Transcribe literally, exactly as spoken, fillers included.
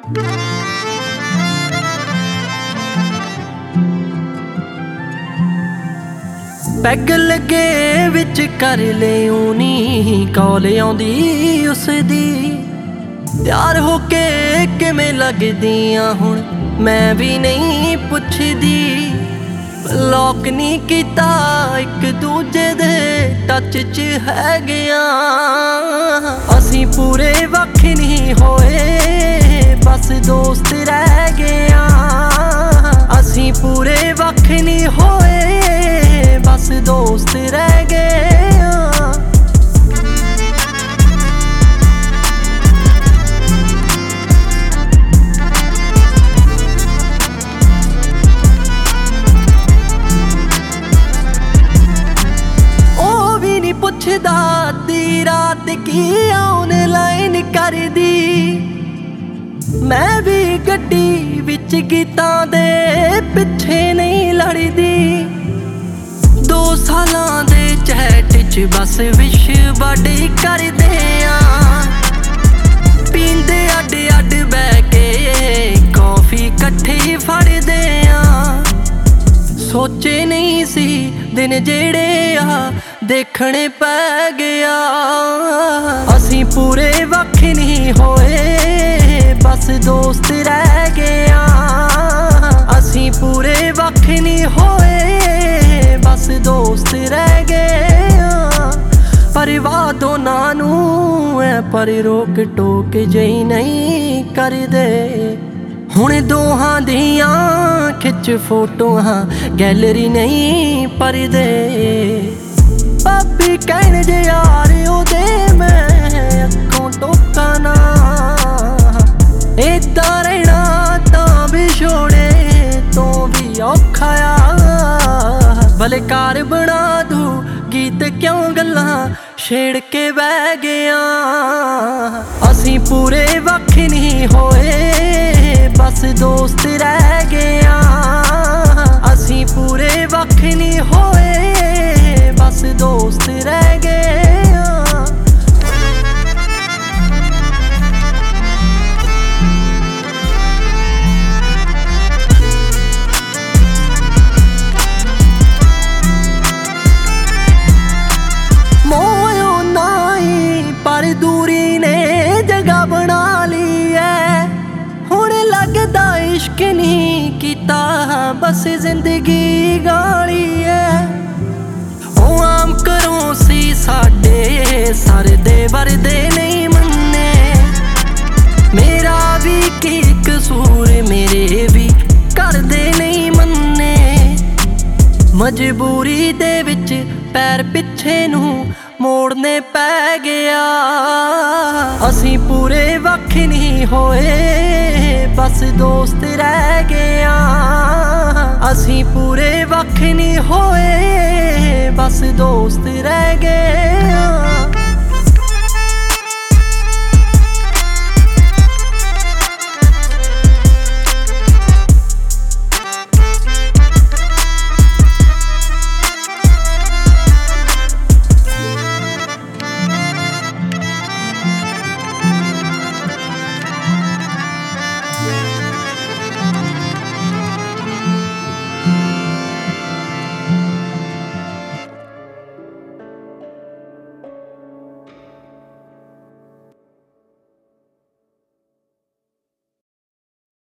Peg लगे विच कर लियो नी call आउंदी उसदी। तैयार होके किवें लगदियां हुण मैं भी नहीं पुछदी। लॉक नहीं कीता एक दूजे दे टच च है गया। असीं पूरे वख नहीं होए बस दोस्त रह गया। असीं पूरे वख नहीं होए बस दोस्त रह गया। ओ भी नहीं पुछदा दी रात की ऑनलाइन कर दी। मैं भी गड्डी विच गीतां दे पिछे नहीं लड़दी। दो सालां दे चैट च बस विश बड़ी करदे आ। पींदे अड अड बैठ के कॉफी कट्ठे फड़दे आ। सोचे नहीं सी दिन जेड़े आ देखने पै गया। असीं पूरे वख नहीं होए बस दोस्त रह गया। असीं पूरे वख नहीं होए बस दोस्त रह गया। परिवार दोनां नूं ऐ पर रोक टोक जही नहीं करदे। हुण दोहां दियां खिच फोटोआं गैलरी नहीं भरदे। भाभी कहण जे यार ओदे मैं अखों टोका ना। इदां रहना तां विछोड़े तो भी औखा आ। भले कार बना दू गीत क्यों गल्लां छेड़ के बह गया। असीं पूरे वख नहीं होए बस दोस्त रह गया। असीं पूरे वख नहीं होए बस दोस्त रह गया। मोयो नाई पर दूरी ने जगह बना ली है। हुण लगदा इश्क नहीं कीता बस जिंदगी गाली है। ओ आम करों सी साडे सरदे वरदे नहीं मन्ने। मेरा भी की कसूर मेरे भी करदे नहीं मन्ने। मजबूरी दे विच पैर पिछे नूं मोड़ने पै गया। असीं पूरे वख नहीं होए बस दोस्त रह गया। असीं पूरे वख नहीं होए बस दोस्त रह गया।